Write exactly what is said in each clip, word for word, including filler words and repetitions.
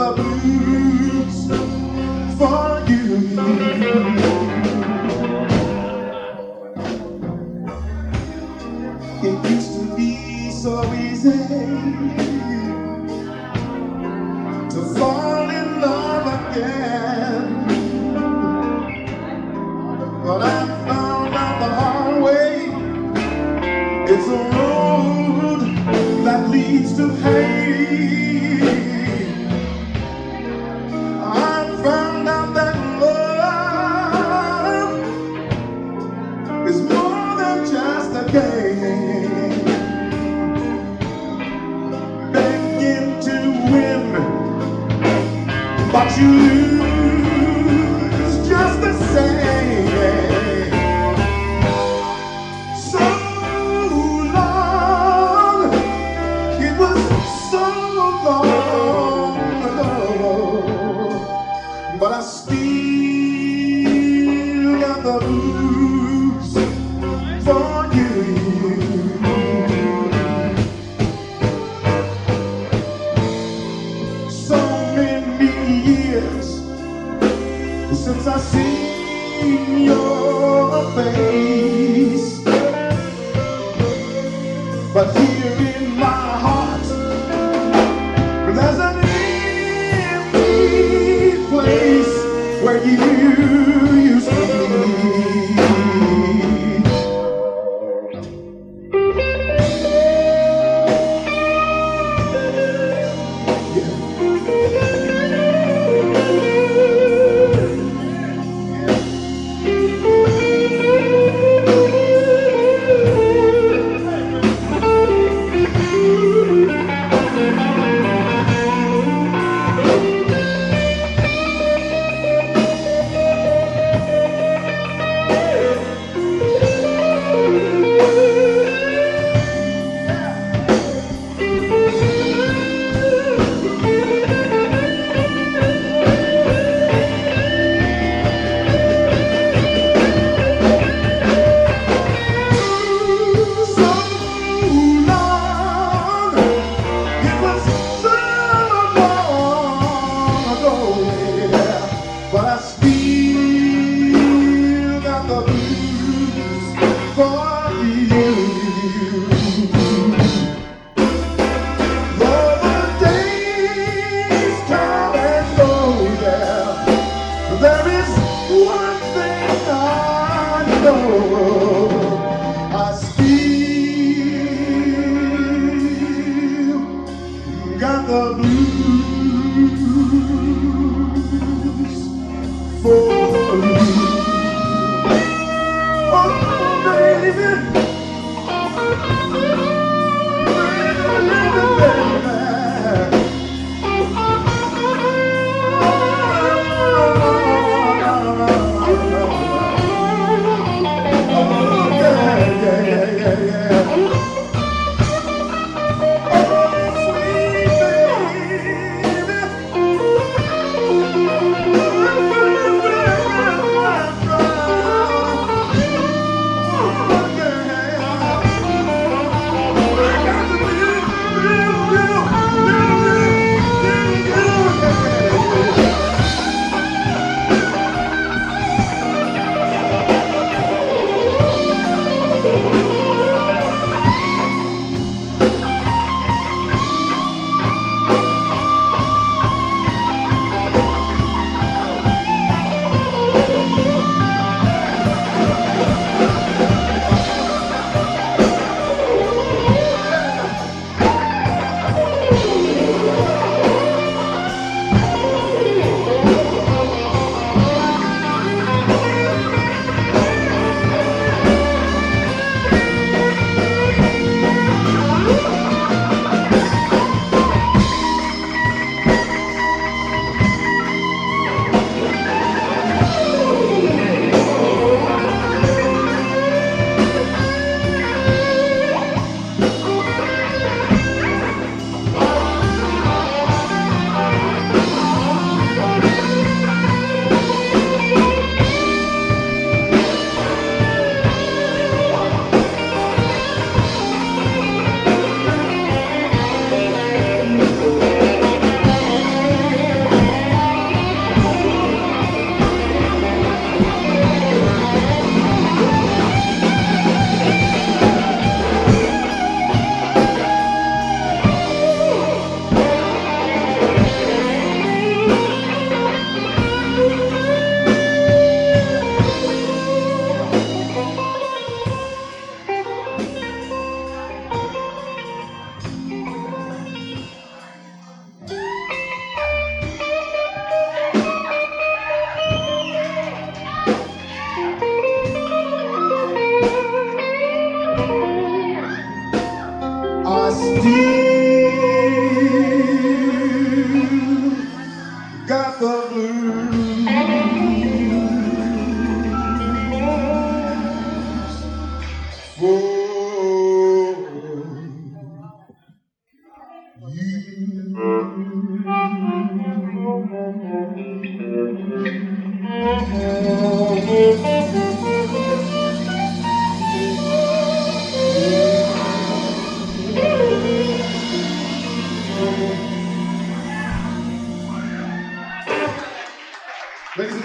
the blues for you. It used to be so easy to fall in love again, but I found out the hard way. It's a road that leads to pain. I found out that love is more than just a game. Begging to win, but you lose just the same. So long, it was so long ago, but I still got the blues for you. So many years since I seen your face, but here in my heart there's an empty place where you used to be.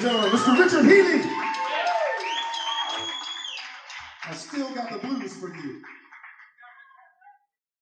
and gentlemen, Mister Richard Healy. I still got the blues for you.